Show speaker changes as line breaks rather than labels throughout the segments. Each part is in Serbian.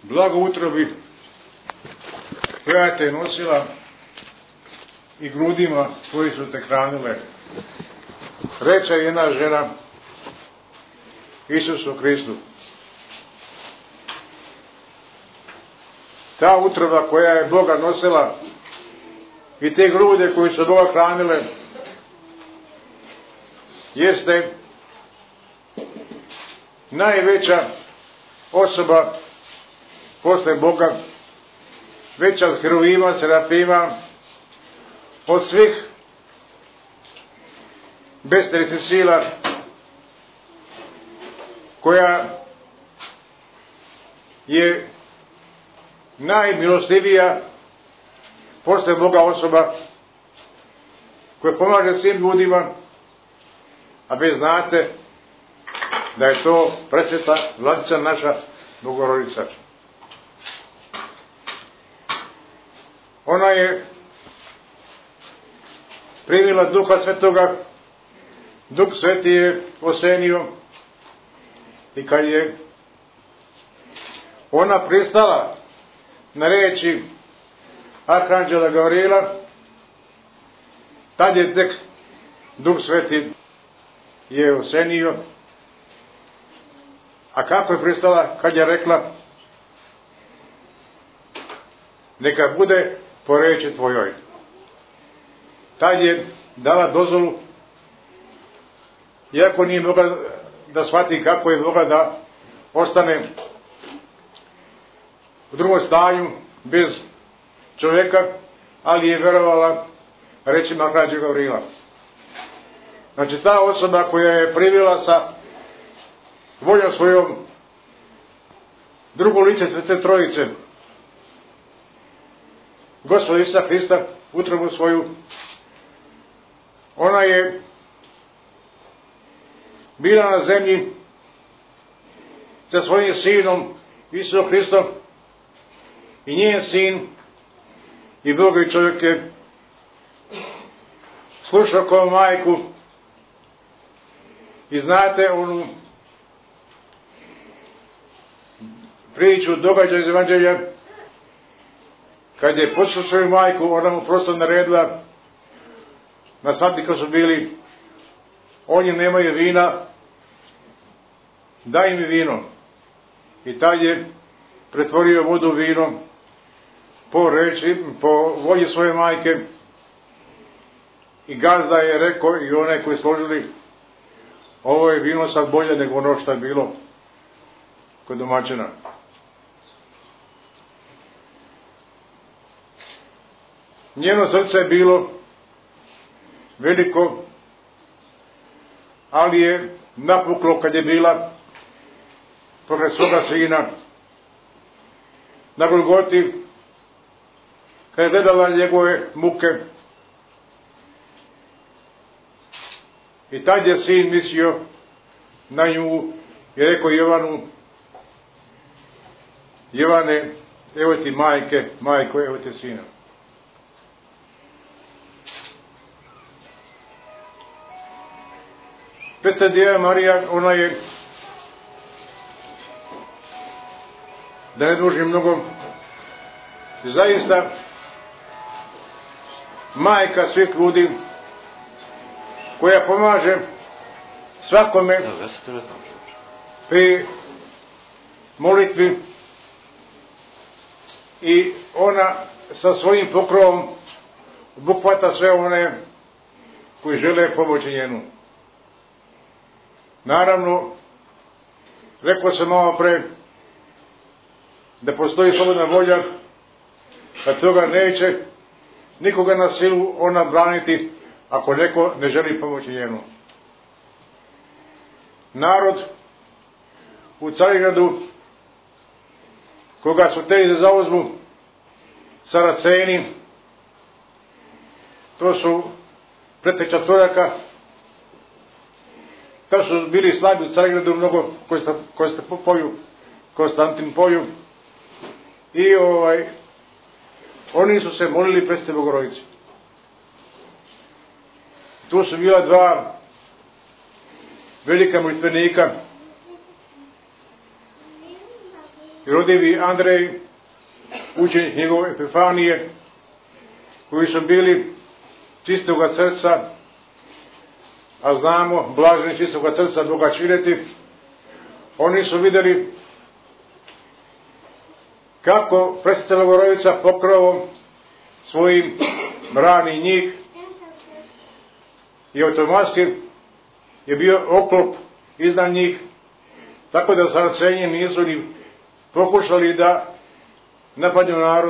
blago utrobi koja te nosila i grudima koji su te hranile. Reče jedna žena Isusu Hristu. Ta utroba koja je Boga nosila i te grude koji su Boga hranile jeste najveća osoba posle Boga, veća od heruvima, serafima, od svih bestelesnih sila, koja je najmilostivija posle Boga osoba, koja pomaže svim ljudima, a vi znate da je to presveta Vladica naša Bogorodica. Ona je primila Duha Svetoga, Duh Sveti je osenio i kad je ona pristala na reči Arhanđela Gavriila, tad je tek Duh Sveti je osenio. A kako je pristala? Kad je rekla neka bude po reči tvojoj. Tad je dala dozvolu, iako nije mogla da shvati kako je mogla da ostane u drugom stanju bez čovjeka, ali je verovala rečima Arhanđela Gavrila. Znači ta osoba koja je privela sa voljom svojom drugo lice Svete Trojice, Gospoda Isusa Hrista, utrobu svoju, ona je bila na zemlji sa svojim sinom Isusom Hristom i njen sin i Boga i čovjek je slušao kao majku. I znate onu priču, događaj iz Evanđelja, kad je poslušao majku, ona mu prosto naredila, na svadbi kad su bili, oni nemaju vina, daj mi vino. I tad je pretvorio vodu u vino po reči, po volji svoje majke, i gazda je rekao i one koji složili, ovo je vino sad bolje nego ono što je bilo kod domaćina. Njeno srce je bilo veliko, ali je napuklo kad je bila pokraj svoga sina na Golgoti, kad je gledala njegove muke. I tad je sin mislio na nju i rekao Jovanu, Jovane, evo ti majke, majko, evo ti sina. Presveta Djeva Marija, ona je, da ne dužim mnogo, zaista majka svih ljudi, koja pomaže svakome pri molitvi, i ona sa svojim pokrovom obuhvata sve one koji žele pomoći njenu. Naravno, rekao sam malo pre da postoji slobodna volja, da toga neće nikoga na silu ona braniti ako neko ne želi pomoći njenu. Narod u Carigradu, koga su hteli da zauzmu Saraceni, to su preteča Turaka, kad su bili slabi u Carigradu mnogo Konstantin Polju, i oni su se molili Presvetoj Bogorodici. Tu su bila dva velika molitvenika i rodivi Andrej, učenik njegove Epifanije, koji su bili čistoga srca, a znamo, blaženi čistoga srca Boga činiti, oni su vidjeli kako presveta Bogorodica pokrovom svojim brani njih i automatski je bio oklop iznad njih, tako da Saracenji nisu ni pokušali da napadnu narod,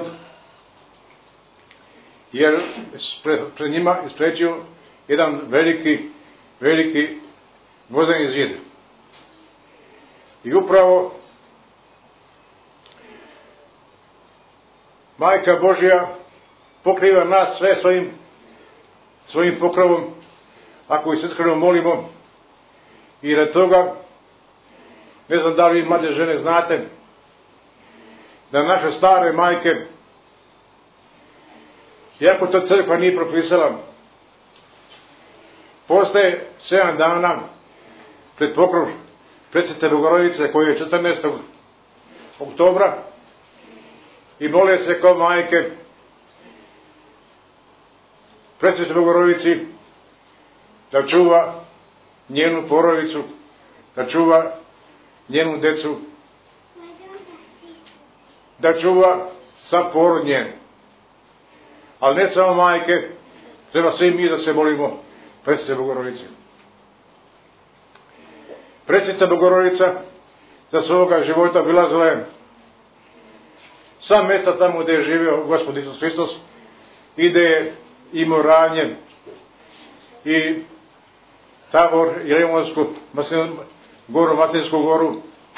jer pred njima isprečio jedan veliki vozdeni zid. I upravo Majka Božja pokriva nas sve svojim pokrovom, ako se iskreno molimo, i radi toga, ne znam da li vi mlade žene znate, da naše stare majke, iako to crkva nije propisala, postaje 7 dana pred pokrov presvete Bogorodice, koji je 14. oktobra, i mole se kao majke presvete Bogorodici da čuva njenu porodicu, da čuva njenu decu, da čuva sa porod njen. Ali ne samo majke, treba svi mi da se molimo presvete Bogorodice. Presveta Bogorodica za svoga života obilazila je sva mjesta tamo gdje je živio Gospod Isus Hristos, i gdje je imao ranjen i Tabor, i Limonsku goru, Matinsku goru,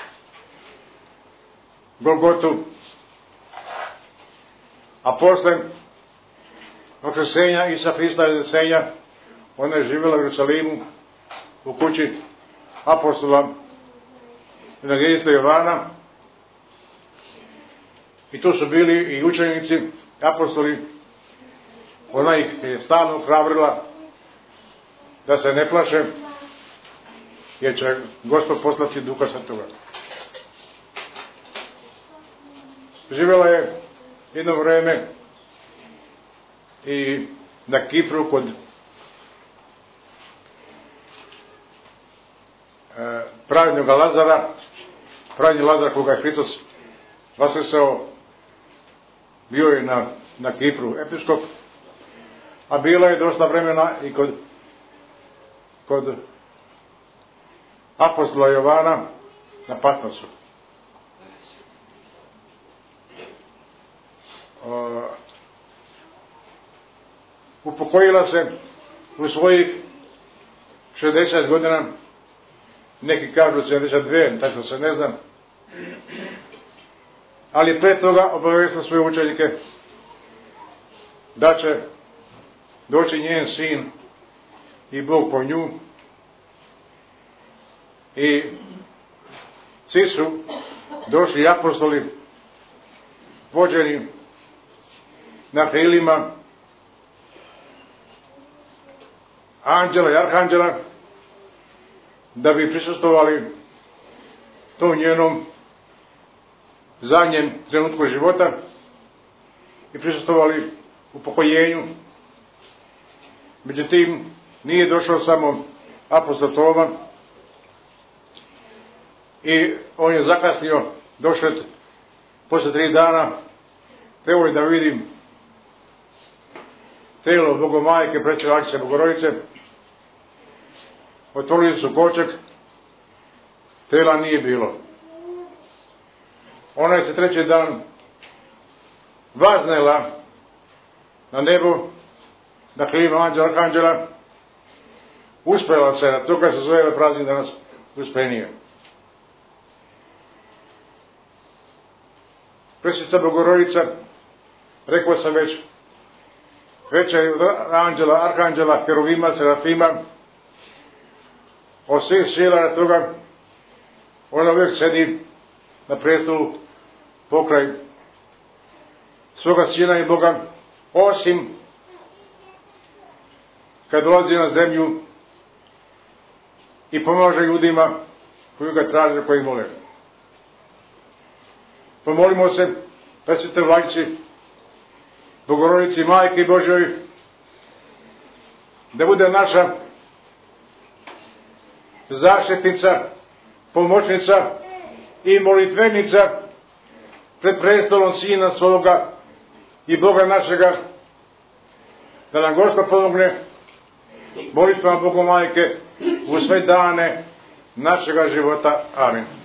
Golgotu, a posle okrštenja Isusa Hrista i Zasenja ona je živjela u Jerusalimu u kući apostola evangelista Jovana, i tu su bili i učenici, apostoli. Ona ih je stalno ohrabrila da se ne plaše, jer će Gospod poslati Duha Svetoga. Živjela je jedno vreme i na Kipru kod pravednog Lazara. Pravedni Lazar, koga je Hristos vaskrsao, bio je na Kipru episkop, a bila je dosta vremena i kod apostola Jovana na Patmosu. Upokojila se u svojih 60 godina, neki kažu 72, tako se ne znam, ali pre toga obavestila svoje učenike da će doći njen sin i Bog po nju, i svi su došli apostoli vođeni na krilima anđela i arhanđela, da bi prisustvovali tom njenom zadnjem trenutku života i prisustvovali upokojenju. Međutim, nije došao samo apostol Toma, i on je zakasnio, došao posle 3 dana, trebao je da vidim telo Bogomajke, Prećeljačice Bogorodice. Otvorili su koček, tela nije bilo. Ona je se 3. dan vaznela na nebo, na krilima anđela arhanđela, uspela se na to, kad se zove praznik danas Uspenije. Presveta Bogorodica, rekao sam već, veća je od anđela, arhanđela, heruvima, serafima, od svih sila toga. Ona uvijek sedi na prestolu pokraj svoga Sina i Boga, osim kad dolazi na zemlju i pomaže ljudima koji ga traže, koji mole. Pomolimo se Presvetoj Vladici, Bogorodici Majki Božjoj, da bude naša zaštitnica, pomoćnica i molitvenica pred prestolom Sina svoga i Boga našega, da nam Gospod pomogne molitvama Bogomajke u sve dane našega života. Amin.